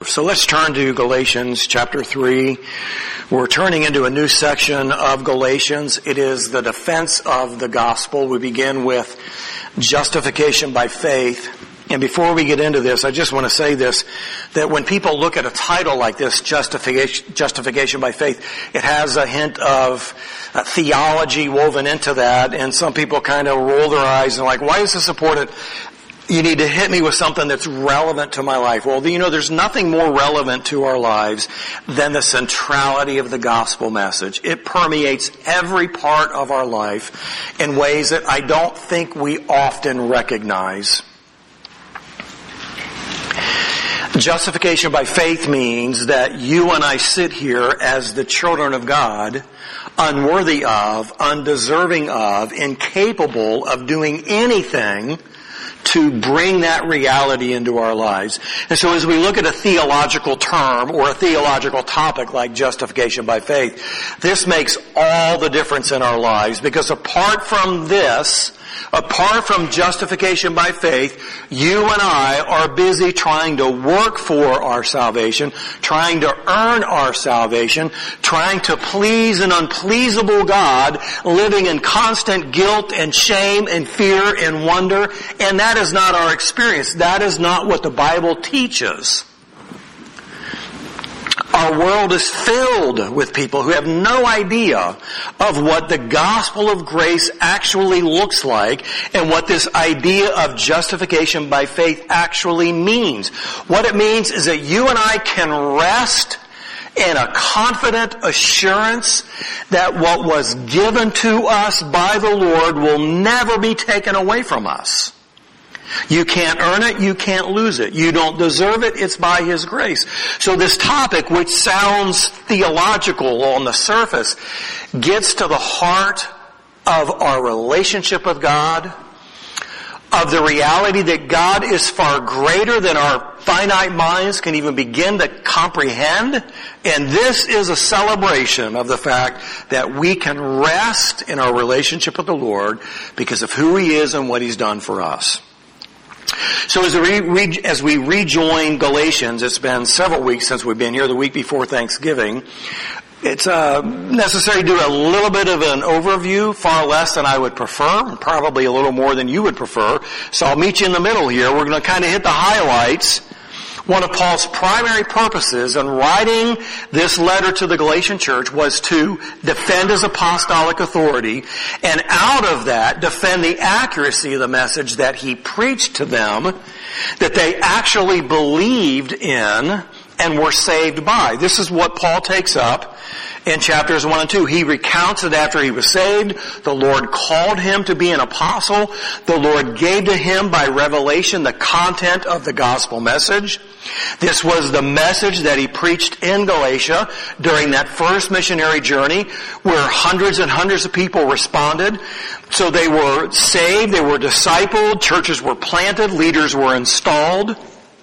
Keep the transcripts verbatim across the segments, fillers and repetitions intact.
So let's turn to Galatians chapter three. We're turning into a new section of Galatians. It is the defense of the gospel. We begin with justification by faith. And before we get into this, I just want to say this, that when people look at a title like this, justification, justification by faith, it has a hint of uh, theology woven into that, and some people kind of roll their eyes and like, why is this important? You need to hit me with something that's relevant to my life. Well, you know, there's nothing more relevant to our lives than the centrality of the gospel message. It permeates every part of our life in ways that I don't think we often recognize. Justification by faith means that you and I sit here as the children of God, unworthy of, undeserving of, incapable of doing anything to bring that reality into our lives. And so as we look at a theological term or a theological topic like justification by faith, this makes all the difference in our lives, because apart from this, apart from justification by faith, you and I are busy trying to work for our salvation, trying to earn our salvation, trying to please an unpleasable God, living in constant guilt and shame and fear and wonder, and that is not our experience. That is not what the Bible teaches. Our world is filled with people who have no idea of what the gospel of grace actually looks like and what this idea of justification by faith actually means. What it means is that you and I can rest in a confident assurance that what was given to us by the Lord will never be taken away from us. You can't earn it, you can't lose it. You don't deserve it, it's by His grace. So this topic, which sounds theological on the surface, gets to the heart of our relationship with God, of the reality that God is far greater than our finite minds can even begin to comprehend. And this is a celebration of the fact that we can rest in our relationship with the Lord because of who He is and what He's done for us. So as we, re- as we rejoin Galatians, it's been several weeks since we've been here, the week before Thanksgiving. It's uh, necessary to do a little bit of an overview, far less than I would prefer, probably a little more than you would prefer. So I'll meet you in the middle here. We're going to kind of hit the highlights. One of Paul's primary purposes in writing this letter to the Galatian church was to defend his apostolic authority, and out of that, defend the accuracy of the message that he preached to them, that they actually believed in and were saved by. This is what Paul takes up in chapters one and two. He recounts that after he was saved, the Lord called him to be an apostle. The Lord gave to him by revelation the content of the gospel message. This was the message that he preached in Galatia during that first missionary journey, where hundreds and hundreds of people responded. So they were saved, they were discipled, churches were planted, leaders were installed.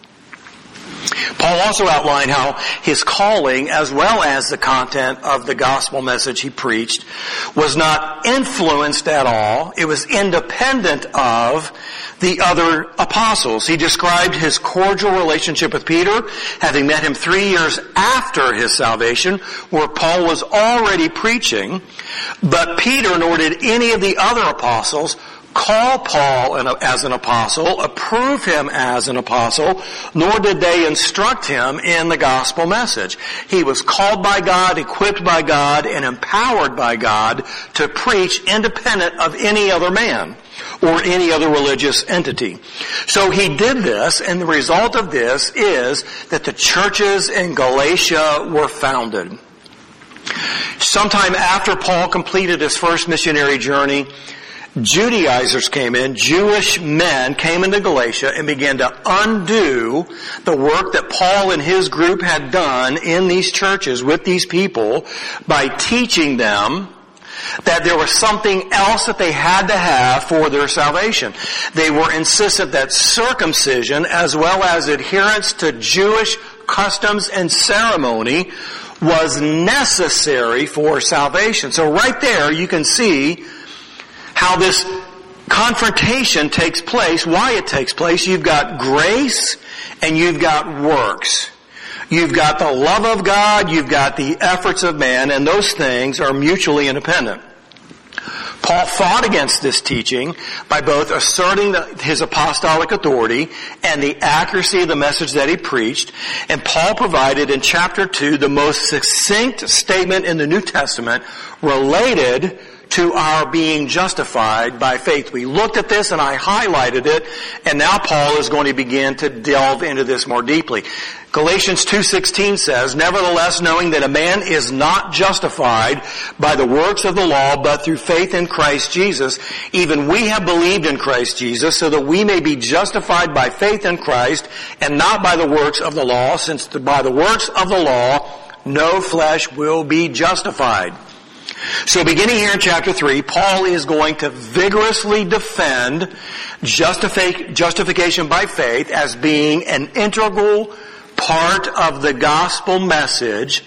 Paul also outlined how his calling, as well as the content of the gospel message he preached, was not influenced at all. It was independent of the other apostles. He described his cordial relationship with Peter, having met him three years after his salvation, where Paul was already preaching. But Peter, nor did any of the other apostles, call Paul as an apostle, approve him as an apostle, nor did they instruct him in the gospel message. He was called by God, equipped by God, and empowered by God to preach independent of any other man or any other religious entity. So he did this, and the result of this is that the churches in Galatia were founded. Sometime after Paul completed his first missionary journey, Judaizers came in, Jewish men came into Galatia and began to undo the work that Paul and his group had done in these churches with these people by teaching them that there was something else that they had to have for their salvation. They were insistent that circumcision, as well as adherence to Jewish customs and ceremony, was necessary for salvation. So right there you can see how this confrontation takes place, why it takes place. You've got grace and you've got works. You've got the love of God, you've got the efforts of man, and those things are mutually independent. Paul fought against this teaching by both asserting the, his apostolic authority and the accuracy of the message that he preached. And Paul provided in chapter two the most succinct statement in the New Testament related to our being justified by faith. We looked at this and I highlighted it, and now Paul is going to begin to delve into this more deeply. Galatians two sixteen says, "Nevertheless, knowing that a man is not justified by the works of the law, but through faith in Christ Jesus, even we have believed in Christ Jesus, so that we may be justified by faith in Christ, and not by the works of the law, since by the works of the law no flesh will be justified." So beginning here in chapter three, Paul is going to vigorously defend justific- justification by faith as being an integral part of the gospel message.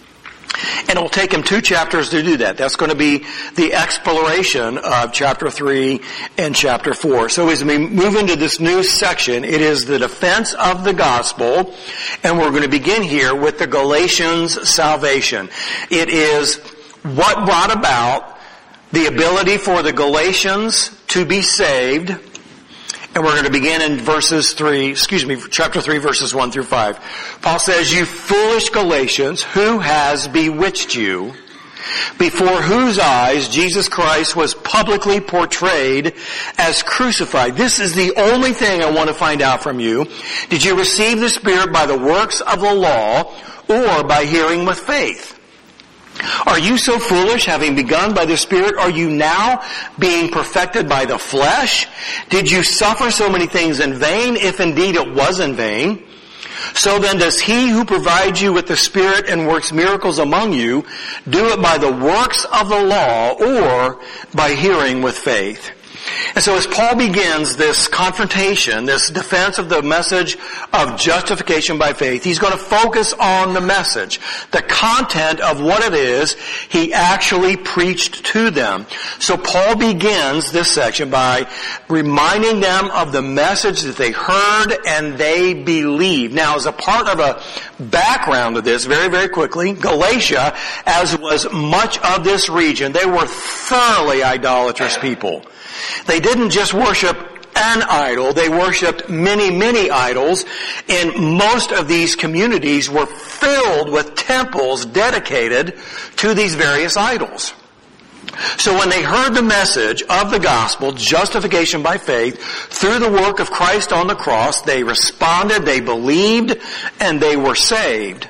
And it will take him two chapters to do that. That's going to be the exploration of chapter three and chapter four. So as we move into this new section, it is the defense of the gospel, and we're going to begin here with the Galatians' salvation. It is what brought about the ability for the Galatians to be saved. And we're going to begin in verses three, excuse me, chapter three, verses one through five. Paul says, "You foolish Galatians, who has bewitched you, before whose eyes Jesus Christ was publicly portrayed as crucified?" This is the only thing I want to find out from you. "Did you receive the Spirit by the works of the law, or by hearing with faith? Are you so foolish, having begun by the Spirit, are you now being perfected by the flesh? Did you suffer so many things in vain, if indeed it was in vain? So then does he who provides you with the Spirit and works miracles among you do it by the works of the law, or by hearing with faith?" And so as Paul begins this confrontation, this defense of the message of justification by faith, he's going to focus on the message, the content of what it is he actually preached to them. So Paul begins this section by reminding them of the message that they heard and they believed. Now, as a part of a background of this, very, very quickly, Galatia, as was much of this region, they were thoroughly idolatrous people. They didn't just worship an idol, they worshipped many, many idols, and most of these communities were filled with temples dedicated to these various idols. So when they heard the message of the gospel, justification by faith, through the work of Christ on the cross, they responded, they believed, and they were saved.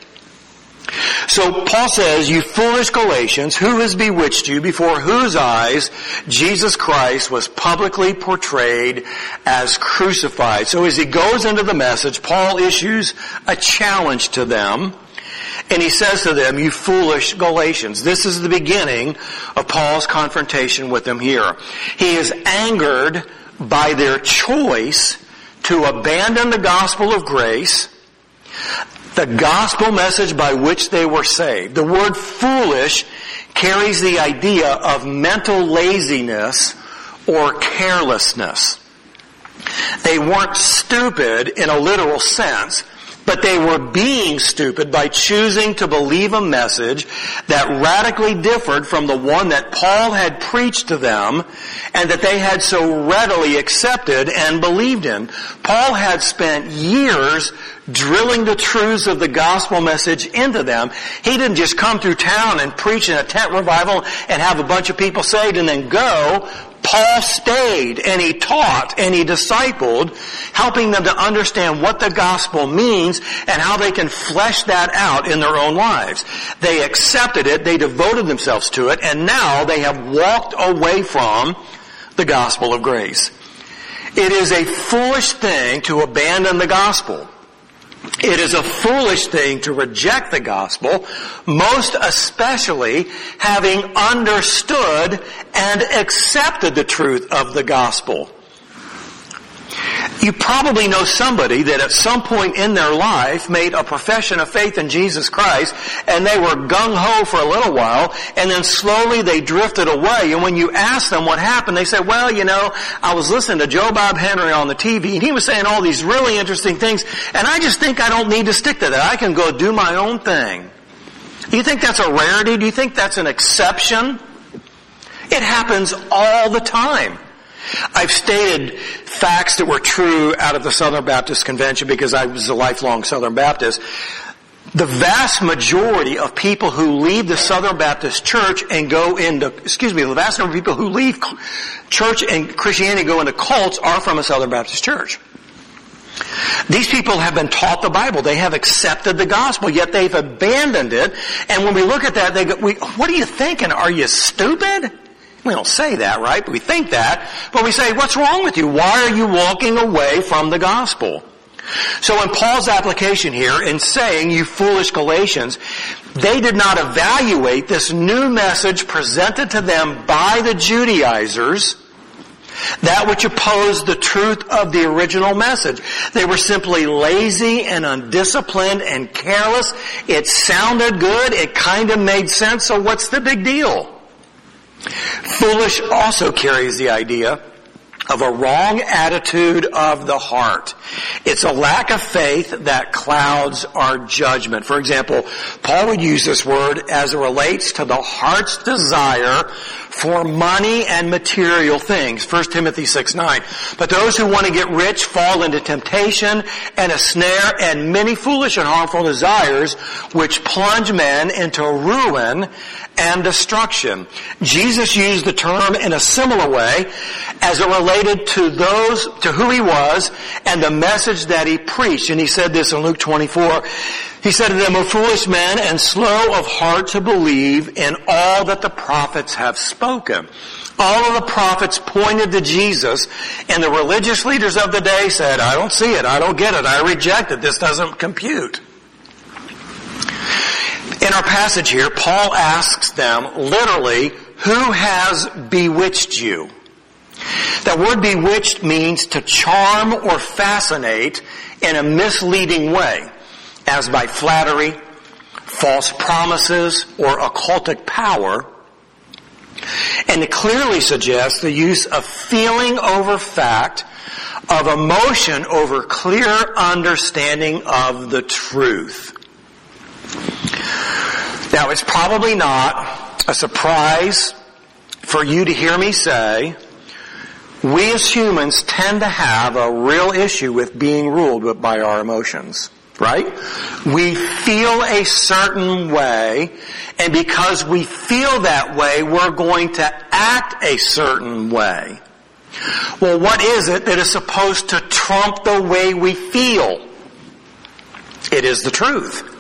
So Paul says, "You foolish Galatians, who has bewitched you, before whose eyes Jesus Christ was publicly portrayed as crucified?" So as he goes into the message, Paul issues a challenge to them, and he says to them, "You foolish Galatians." This is the beginning of Paul's confrontation with them here. He is angered by their choice to abandon the gospel of grace, the gospel message by which they were saved. The word foolish carries the idea of mental laziness or carelessness. They weren't stupid in a literal sense, but they were being stupid by choosing to believe a message that radically differed from the one that Paul had preached to them and that they had so readily accepted and believed in. Paul had spent years drilling the truths of the gospel message into them. He didn't just come through town and preach in a tent revival and have a bunch of people saved and then go. Paul stayed and he taught and he discipled, helping them to understand what the gospel means and how they can flesh that out in their own lives. They accepted it, they devoted themselves to it, and now they have walked away from the gospel of grace. It is a foolish thing to abandon the gospel. It is a foolish thing to reject the gospel, most especially having understood and accepted the truth of the gospel. You probably know somebody that at some point in their life made a profession of faith in Jesus Christ, and they were gung-ho for a little while, and then slowly they drifted away. And when you ask them what happened, they say, well, you know, I was listening to Joe Bob Henry on the T V, and he was saying all these really interesting things, and I just think I don't need to stick to that. I can go do my own thing. Do you think that's a rarity? Do you think that's an exception? It happens all the time. I've stated facts that were true out of the Southern Baptist Convention because I was a lifelong Southern Baptist. The vast majority of people who leave the Southern Baptist Church and go into, excuse me, the vast number of people who leave church and Christianity and go into cults are from a Southern Baptist church. These people have been taught the Bible. They have accepted the gospel, yet they've abandoned it. And when we look at that, they go, we, what are you thinking? Are you stupid? We don't say that, right? But we think that. But we say, what's wrong with you? Why are you walking away from the gospel? So in Paul's application here, in saying, you foolish Galatians, they did not evaluate this new message presented to them by the Judaizers, that which opposed the truth of the original message. They were simply lazy and undisciplined and careless. It sounded good. It kind of made sense. So what's the big deal? Foolish also carries the idea of a wrong attitude of the heart. It's a lack of faith that clouds our judgment. For example, Paul would use this word as it relates to the heart's desire for money and material things. First Timothy six nine. But those who want to get rich fall into temptation and a snare and many foolish and harmful desires which plunge men into ruin and destruction. Jesus used the term in a similar way as it related to those, to who he was and the message that he preached. And he said this in Luke twenty-four. He said to them, O foolish men and slow of heart to believe in all that the prophets have spoken. All of the prophets pointed to Jesus, and the religious leaders of the day said, I don't see it, I don't get it, I reject it, this doesn't compute. In our passage here, Paul asks them, literally, who has bewitched you? That word bewitched means to charm or fascinate in a misleading way, as by flattery, false promises, or occultic power. And it clearly suggests the use of feeling over fact, of emotion over clear understanding of the truth. Now, it's probably not a surprise for you to hear me say, we as humans tend to have a real issue with being ruled by our emotions, right? We feel a certain way, and because we feel that way, we're going to act a certain way. Well, what is it that is supposed to trump the way we feel? It is the truth.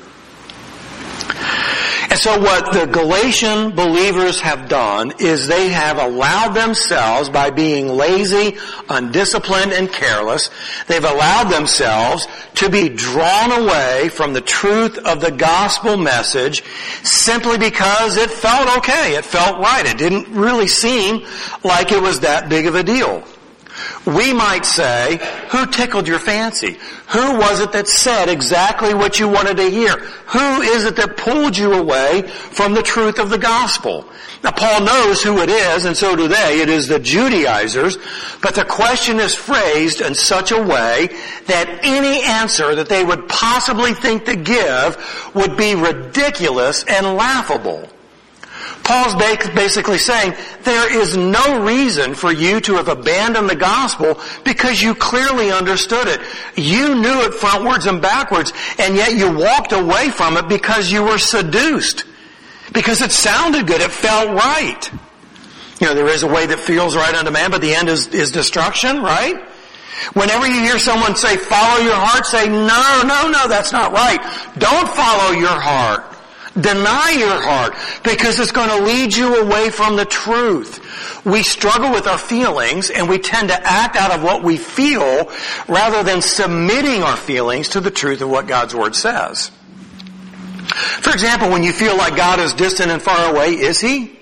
And so what the Galatian believers have done is they have allowed themselves, by being lazy, undisciplined, and careless, they've allowed themselves to be drawn away from the truth of the gospel message simply because it felt okay, it felt right. It didn't really seem like it was that big of a deal. We might say, who tickled your fancy? Who was it that said exactly what you wanted to hear? Who is it that pulled you away from the truth of the gospel? Now, Paul knows who it is, and so do they. It is the Judaizers. But the question is phrased in such a way that any answer that they would possibly think to give would be ridiculous and laughable. Paul's basically saying there is no reason for you to have abandoned the gospel because you clearly understood it. You knew it frontwards and backwards, and yet you walked away from it because you were seduced. Because it sounded good. It felt right. You know, there is a way that feels right unto man, but the end is, is destruction, right? Whenever you hear someone say, follow your heart, say, no, no, no, that's not right. Don't follow your heart. Deny your heart, because it's going to lead you away from the truth. We struggle with our feelings, and we tend to act out of what we feel rather than submitting our feelings to the truth of what God's Word says. For example, when you feel like God is distant and far away, is He?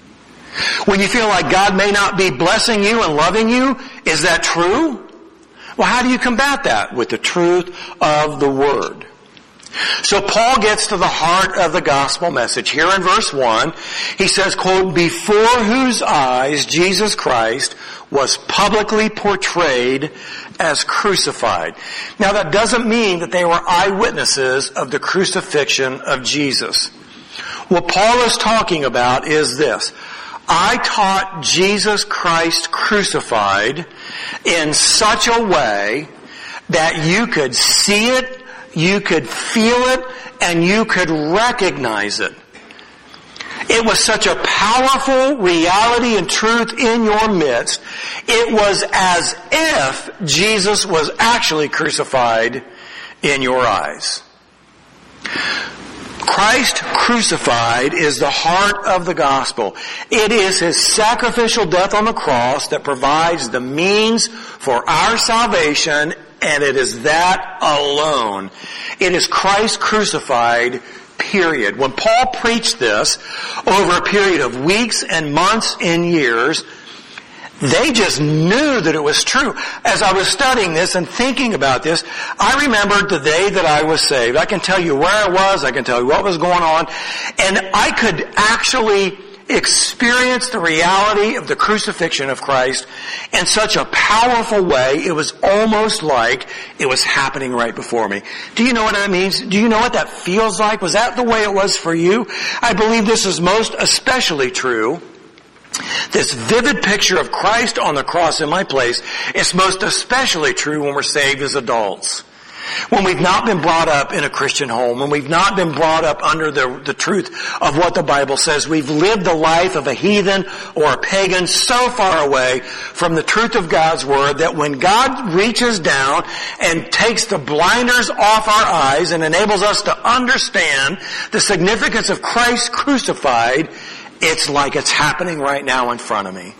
When you feel like God may not be blessing you and loving you, is that true? Well, how do you combat that? With the truth of the Word. So Paul gets to the heart of the gospel message. Here in verse one, he says, quote, before whose eyes Jesus Christ was publicly portrayed as crucified. Now that doesn't mean that they were eyewitnesses of the crucifixion of Jesus. What Paul is talking about is this. I taught Jesus Christ crucified in such a way that you could see it, you could feel it, and you could recognize it. It was such a powerful reality and truth in your midst. It was as if Jesus was actually crucified in your eyes. Christ crucified is the heart of the gospel. It is His sacrificial death on the cross that provides the means for our salvation, and it is that alone. It is Christ crucified, period. When Paul preached this over a period of weeks and months and years, they just knew that it was true. As I was studying this and thinking about this, I remembered the day that I was saved. I can tell you where I was. I can tell you what was going on. And I could actually experience the reality of the crucifixion of Christ in such a powerful way. It was almost like it was happening right before me. Do you know what that means? Do you know what that feels like? Was that the way it was for you? I believe this is most especially true. This vivid picture of Christ on the cross in my place is most especially true when we're saved as adults. When we've not been brought up in a Christian home, when we've not been brought up under the, the truth of what the Bible says, we've lived the life of a heathen or a pagan so far away from the truth of God's Word that when God reaches down and takes the blinders off our eyes and enables us to understand the significance of Christ crucified, it's like it's happening right now in front of me.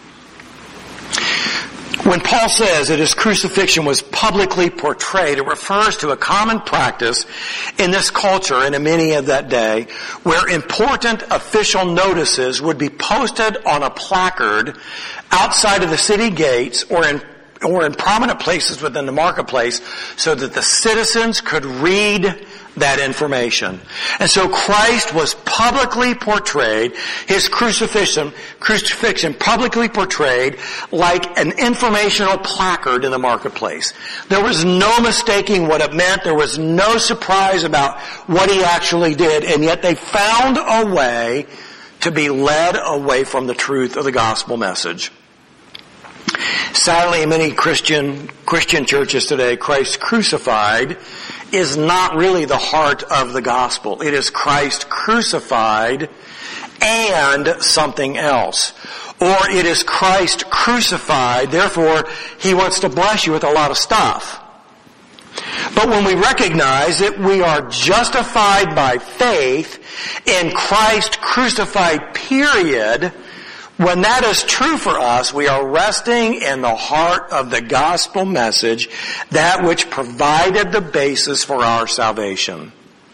When Paul says that his crucifixion was publicly portrayed, it refers to a common practice in this culture and in many of that day where important official notices would be posted on a placard outside of the city gates or in or in prominent places within the marketplace so that the citizens could read that information. And so Christ was publicly portrayed, his crucifixion, crucifixion publicly portrayed like an informational placard in the marketplace. There was no mistaking what it meant. There was no surprise about what he actually did. And yet they found a way to be led away from the truth of the gospel message. Sadly, in many Christian Christian churches today, Christ crucified is not really the heart of the gospel. It is Christ crucified and something else. Or it is Christ crucified, therefore he wants to bless you with a lot of stuff. But when we recognize that we are justified by faith in Christ crucified, period, when that is true for us, we are resting in the heart of the gospel message, that which provided the basis for our salvation.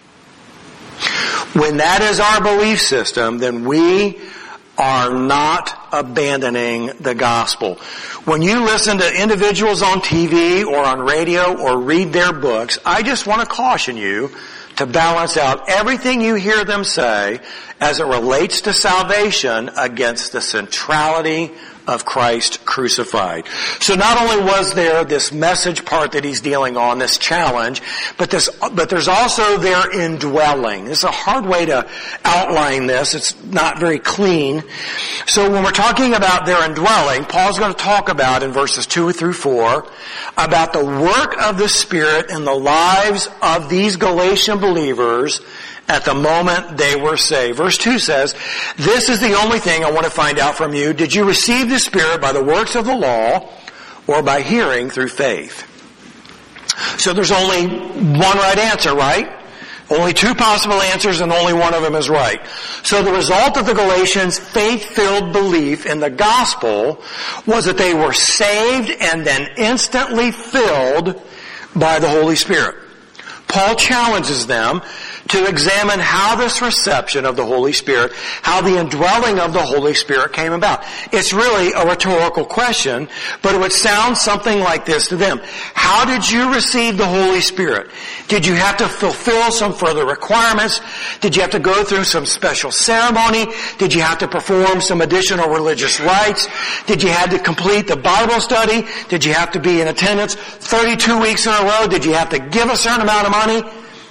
When that is our belief system, then we are not abandoning the gospel. When you listen to individuals on T V or on radio or read their books, I just want to caution you to balance out everything you hear them say as it relates to salvation against the centrality of Christ crucified. So not only was there this message part that he's dealing on, this challenge, but this, but there's also their indwelling. It's a hard way to outline this. It's not very clean. So when we're talking about their indwelling, Paul's going to talk about in verses two through four about the work of the Spirit in the lives of these Galatian believers at the moment they were saved. Verse two says, "This is the only thing I want to find out from you. Did you receive the Spirit by the works of the law or by hearing through faith?" So there's only one right answer, right? Only two possible answers and only one of them is right. So the result of the Galatians' faith-filled belief in the gospel was that they were saved and then instantly filled by the Holy Spirit. Paul challenges them to examine how this reception of the Holy Spirit, how the indwelling of the Holy Spirit came about. It's really a rhetorical question, but it would sound something like this to them. How did you receive the Holy Spirit? Did you have to fulfill some further requirements? Did you have to go through some special ceremony? Did you have to perform some additional religious rites? Did you have to complete the Bible study? Did you have to be in attendance thirty-two weeks in a row? Did you have to give a certain amount of money?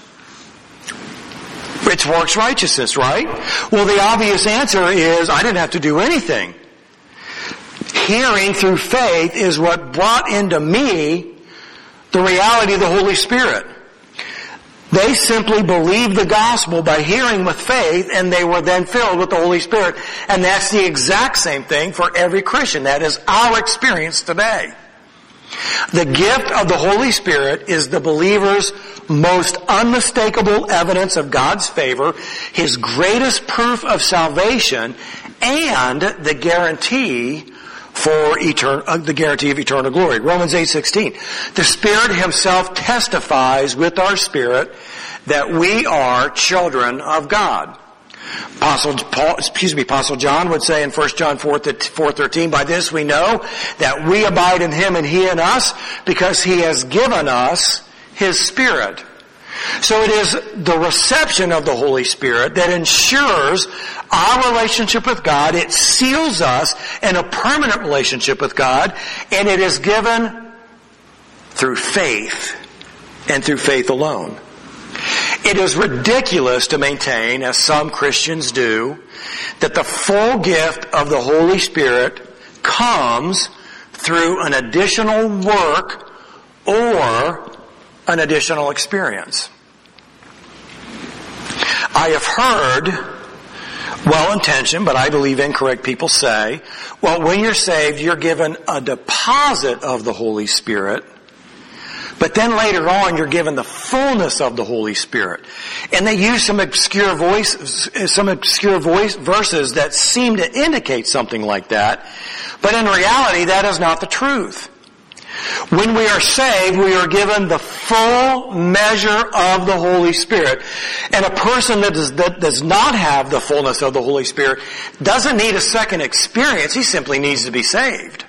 It's works righteousness, right? Well, the obvious answer is I didn't have to do anything. Hearing through faith is what brought into me the reality of the Holy Spirit. They simply believed the gospel by hearing with faith, and they were then filled with the Holy Spirit. And that's the exact same thing for every Christian. That is our experience today. The gift of the Holy Spirit is the believer's most unmistakable evidence of God's favor, his greatest proof of salvation, and the guarantee for eternal, uh, the guarantee of eternal glory. Romans eight sixteen. The Spirit Himself testifies with our spirit that we are children of God. Apostle Paul, excuse me, Apostle John would say in First John four thirteen, by this we know that we abide in Him and He in us, because He has given us His Spirit. So it is the reception of the Holy Spirit that ensures our relationship with God. It seals us in a permanent relationship with God, and it is given through faith and through faith alone. It is ridiculous to maintain, as some Christians do, that the full gift of the Holy Spirit comes through an additional work or an additional experience. I have heard well-intentioned, but I believe incorrect people say, well, when you're saved, you're given a deposit of the Holy Spirit, but then later on, you're given the fullness of the Holy Spirit. And they use some obscure voice, some obscure voice verses that seem to indicate something like that. But in reality, that is not the truth. When we are saved, we are given the full measure of the Holy Spirit. And a person that does, that does not have the fullness of the Holy Spirit doesn't need a second experience. He simply needs to be saved.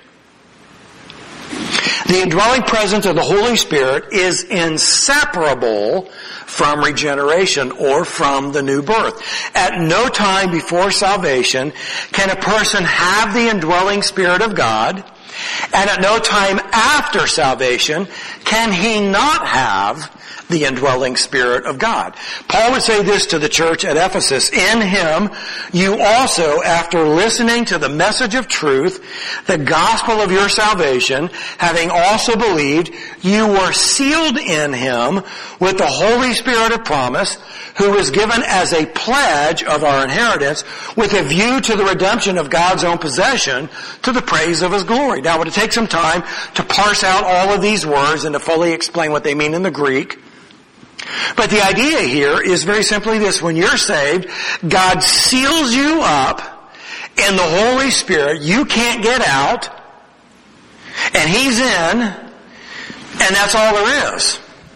The indwelling presence of the Holy Spirit is inseparable from regeneration or from the new birth. At no time before salvation can a person have the indwelling Spirit of God, and at no time after salvation can he not have the indwelling Spirit of God. Paul would say this to the church at Ephesus, in Him you also, after listening to the message of truth, the gospel of your salvation, having also believed, you were sealed in Him with the Holy Spirit of promise, who was given as a pledge of our inheritance with a view to the redemption of God's own possession to the praise of His glory. Now, it would take some time to parse out all of these words and to fully explain what they mean in the Greek. But the idea here is very simply this. When you're saved, God seals you up in the Holy Spirit. You can't get out. And He's in. And that's all there is.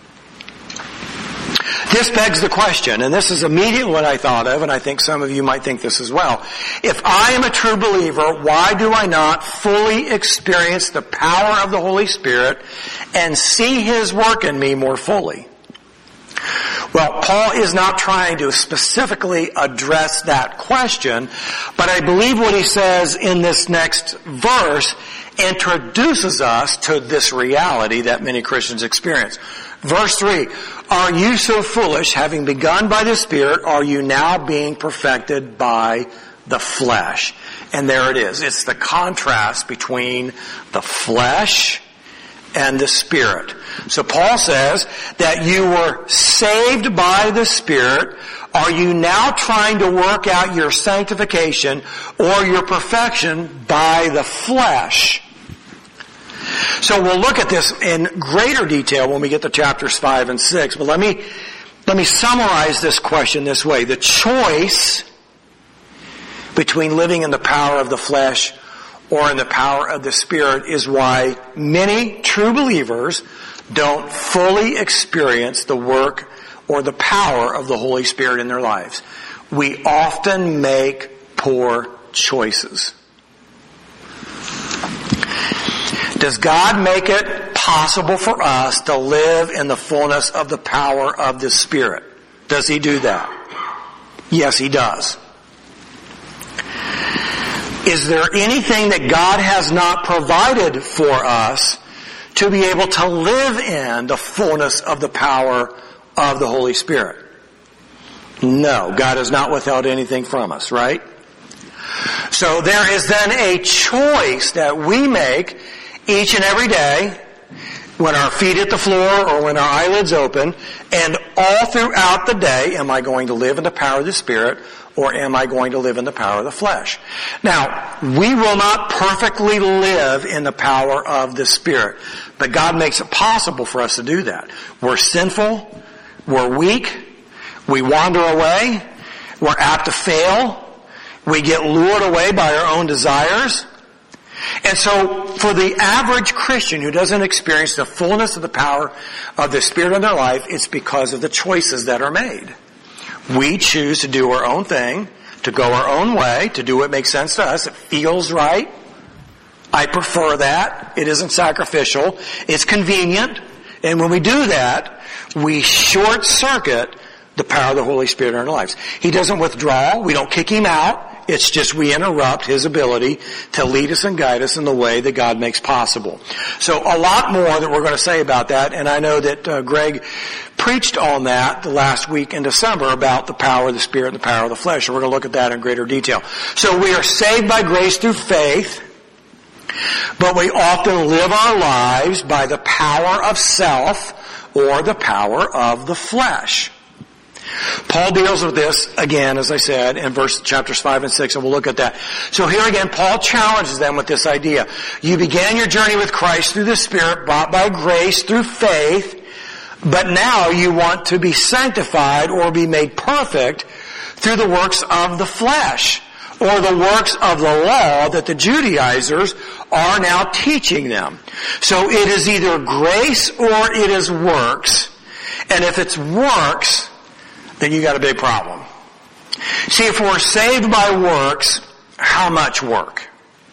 This begs the question, and this is immediately what I thought of, and I think some of you might think this as well. If I am a true believer, why do I not fully experience the power of the Holy Spirit and see His work in me more fully? Well, Paul is not trying to specifically address that question, but I believe what he says in this next verse introduces us to this reality that many Christians experience. Verse three, are you so foolish, having begun by the Spirit, are you now being perfected by the flesh? And there it is. It's the contrast between the flesh and the Spirit. So Paul says that you were saved by the Spirit. Are you now trying to work out your sanctification or your perfection by the flesh? So we'll look at this in greater detail when we get to chapters five and six. But let me, let me summarize this question this way. The choice between living in the power of the flesh or in the power of the Spirit is why many true believers don't fully experience the work or the power of the Holy Spirit in their lives. We often make poor choices. Does God make it possible for us to live in the fullness of the power of the Spirit? Does He do that? Yes, He does. Is there anything that God has not provided for us to be able to live in the fullness of the power of the Holy Spirit? No, God has not withheld anything from us, right? So there is then a choice that we make each and every day when our feet hit the floor or when our eyelids open, and all throughout the day, am I going to live in the power of the Spirit or am I going to live in the power of the flesh? Now, we will not perfectly live in the power of the Spirit, but God makes it possible for us to do that. We're sinful, we're weak, we wander away, we're apt to fail, we get lured away by our own desires. And so, for the average Christian who doesn't experience the fullness of the power of the Spirit in their life, it's because of the choices that are made. We choose to do our own thing, to go our own way, to do what makes sense to us. It feels right. I prefer that. It isn't sacrificial. It's convenient. And when we do that, we short circuit the power of the Holy Spirit in our lives. He doesn't withdraw. We don't kick Him out. It's just we interrupt His ability to lead us and guide us in the way that God makes possible. So a lot more that we're going to say about that, and I know that uh, Greg preached on that the last week in December about the power of the Spirit and the power of the flesh, and we're going to look at that in greater detail. So we are saved by grace through faith, but we often live our lives by the power of self or the power of the flesh. Paul deals with this again, as I said, in verse chapters five and six, and we'll look at that. So here again, Paul challenges them with this idea. You began your journey with Christ through the Spirit, bought by grace through faith, but now you want to be sanctified or be made perfect through the works of the flesh, or the works of the law that the Judaizers are now teaching them. So it is either grace or it is works, and if it's works, then you got a big problem. See, if we're saved by works, how much work?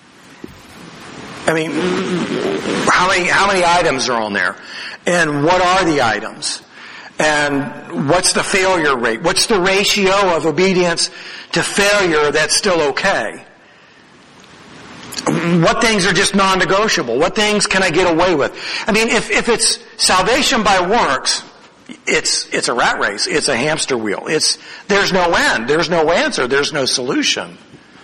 I mean, how many, how many items are on there? And what are the items? And what's the failure rate? What's the ratio of obedience to failure that's still okay? What things are just non-negotiable? What things can I get away with? I mean, if, if it's salvation by works, It's, it's a rat race. It's a hamster wheel. It's, there's no end. There's no answer. There's no solution.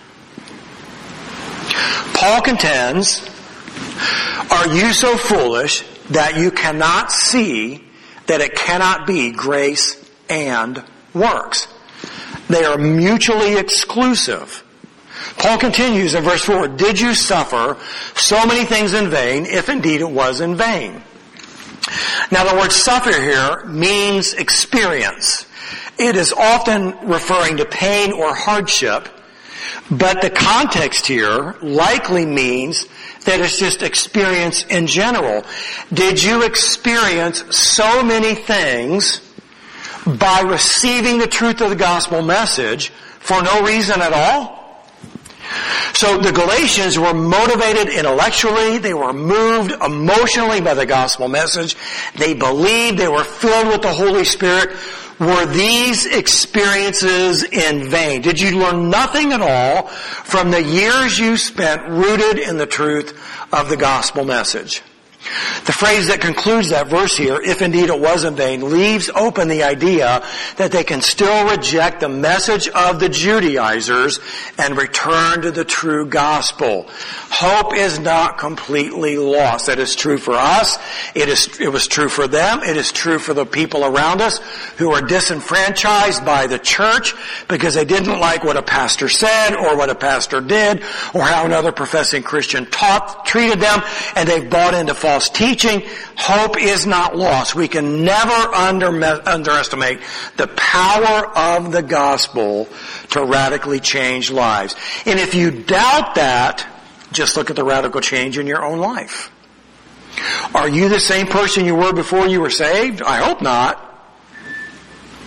Paul contends, are you so foolish that you cannot see that it cannot be grace and works? They are mutually exclusive. Paul continues in verse four, did you suffer so many things in vain, if indeed it was in vain? Now the word suffer here means experience. It is often referring to pain or hardship, but the context here likely means that it's just experience in general. Did you experience so many things by receiving the truth of the gospel message for no reason at all? So the Galatians were motivated intellectually, they were moved emotionally by the gospel message, they believed, they were filled with the Holy Spirit. Were these experiences in vain? Did you learn nothing at all from the years you spent rooted in the truth of the gospel message? The phrase that concludes that verse here, if indeed it was in vain, leaves open the idea that they can still reject the message of the Judaizers and return to the true gospel. Hope is not completely lost. That is true for us. It is, it was true for them. It is true for the people around us who are disenfranchised by the church because they didn't like what a pastor said or what a pastor did or how another professing Christian taught, treated them, and they've bought into false teaching. Hope is not lost. We can never under, underestimate the power of the gospel to radically change lives. And if you doubt that, just look at the radical change in your own life. Are you the same person you were before you were saved? I hope not.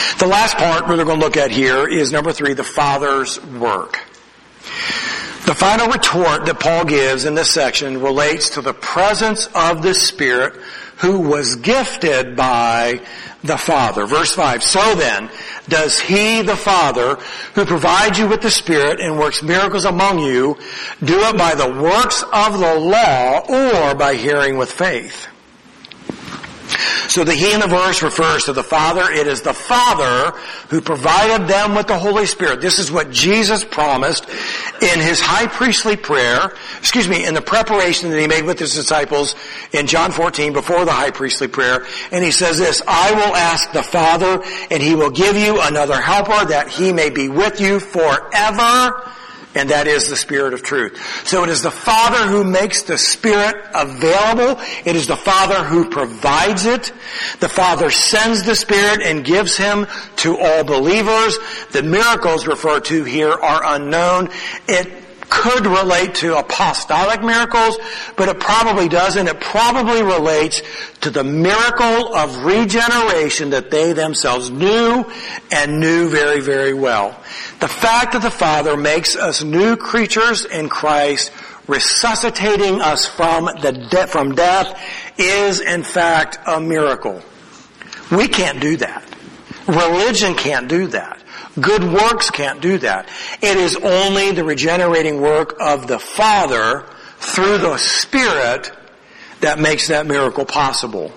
The last part we're going to look at here is number three, the Father's work. The final retort that Paul gives in this section relates to the presence of the Spirit who was gifted by the Father. Verse five, so then, does He, the Father, who provides you with the Spirit and works miracles among you, do it by the works of the law or by hearing with faith? So the He in the verse refers to the Father. It is the Father who provided them with the Holy Spirit. This is what Jesus promised in His high priestly prayer, excuse me, in the preparation that He made with His disciples in John fourteen before the high priestly prayer. And He says this, I will ask the Father and He will give you another helper that He may be with you forever. And that is the Spirit of truth. So it is the Father who makes the Spirit available. It is the Father who provides it. The Father sends the Spirit and gives Him to all believers. The miracles referred to here are unknown. It could relate to apostolic miracles, but it probably doesn't. It probably relates to the miracle of regeneration that they themselves knew and knew very, very well. The fact that the Father makes us new creatures in Christ, resuscitating us from the de- from death, is in fact a miracle. We can't do that. Religion can't do that. Good works can't do that. It is only the regenerating work of the Father through the Spirit that makes that miracle possible.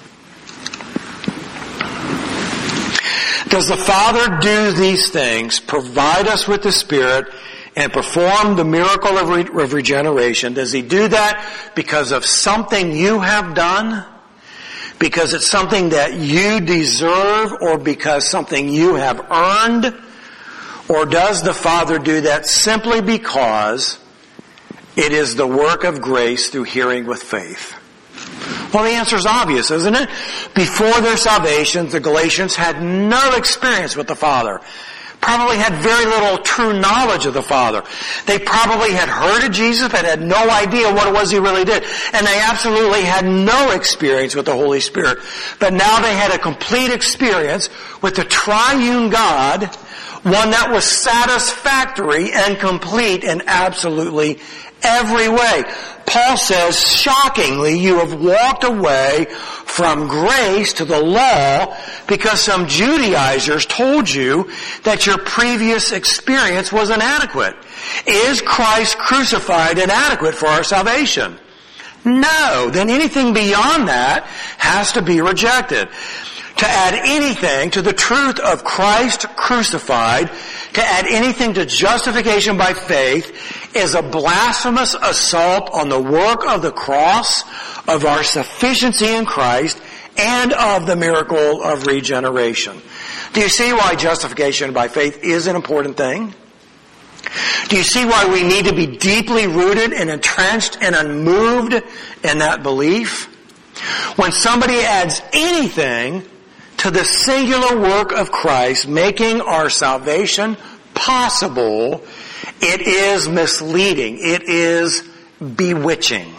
Does the Father do these things, provide us with the Spirit, and perform the miracle of, re- of regeneration? Does He do that because of something you have done? Because it's something that you deserve, or because something you have earned? Or does the Father do that simply because it is the work of grace through hearing with faith? Well, the answer is obvious, isn't it? Before their salvation, the Galatians had no experience with the Father. Probably had very little true knowledge of the Father. They probably had heard of Jesus but had no idea what it was He really did. And they absolutely had no experience with the Holy Spirit. But now they had a complete experience with the triune God, one that was satisfactory and complete in absolutely every way. Paul says, shockingly, you have walked away from grace to the law because some Judaizers told you that your previous experience was inadequate. Is Christ crucified inadequate for our salvation? No. Then anything beyond that has to be rejected. To add anything to the truth of Christ crucified, to add anything to justification by faith, is a blasphemous assault on the work of the cross, of our sufficiency in Christ, and of the miracle of regeneration. Do you see why justification by faith is an important thing? Do you see why we need to be deeply rooted and entrenched and unmoved in that belief? When somebody adds anything to the singular work of Christ, making our salvation possible, it is misleading. It is bewitching.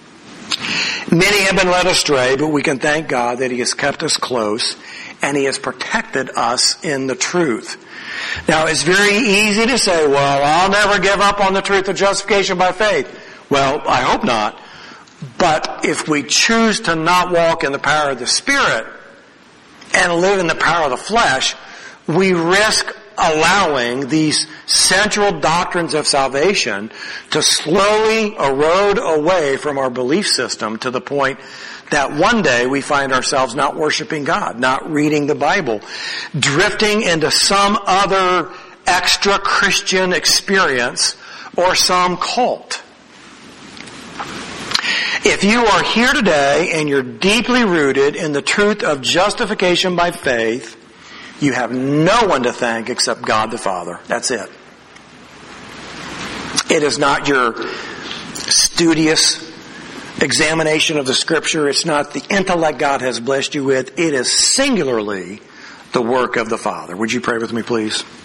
Many have been led astray, but we can thank God that He has kept us close and He has protected us in the truth. Now, it's very easy to say, well, I'll never give up on the truth of justification by faith. Well, I hope not. But if we choose to not walk in the power of the Spirit and live in the power of the flesh, we risk allowing these central doctrines of salvation to slowly erode away from our belief system to the point that one day we find ourselves not worshiping God, not reading the Bible, drifting into some other extra Christian experience or some cult. If you are here today and you're deeply rooted in the truth of justification by faith, you have no one to thank except God the Father. That's it. It is not your studious examination of the Scripture. It's not the intellect God has blessed you with. It is singularly the work of the Father. Would you pray with me, please?